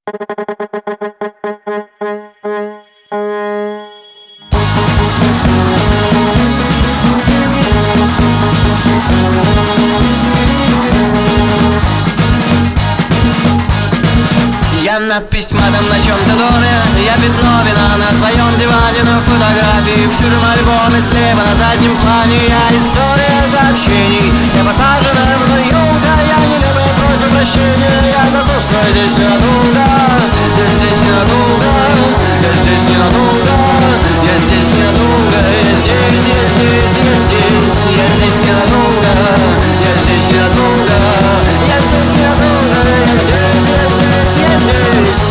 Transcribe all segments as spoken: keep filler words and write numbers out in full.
Я надпись матом на чем-то доме, я пятно вина на твоем диване, но фотографии в чужом альбоме слева на заднем плане. Я история сообщений, я посажена мной елка, я не люблю просьбы прощения, я засос, но здесь ненадолго, я здесь ненадолго, я здесь ненадолго, я здесь ненадолго, я здесь, я здесь, я здесь, я здесь ненадолго, я здесь ненадолго, я здесь ненадолго, я здесь, я здесь, я здесь.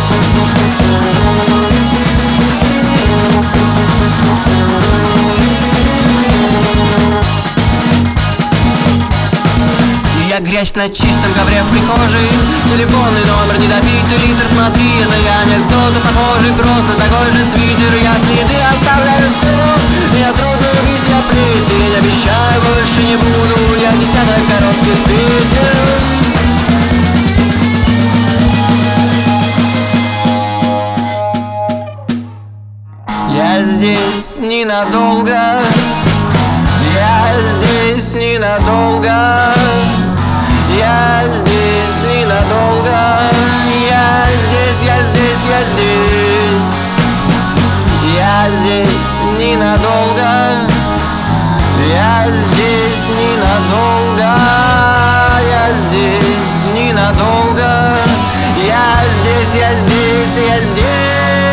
Я грязь на чистом ковре в прихожей, телефонный номер, недопитый литр. Смотри, это я не кто-то похожий, просто такой же свитер. Я следы оставляю в стену, меня трудно убить, я плесень. Обещаю, больше не буду, я десяток коротких песен. Я здесь ненадолго, я здесь ненадолго, я здесь ненадолго, я здесь, я здесь, я здесь, я здесь ненадолго, я здесь ненадолго, я здесь ненадолго, я здесь, я здесь, я здесь.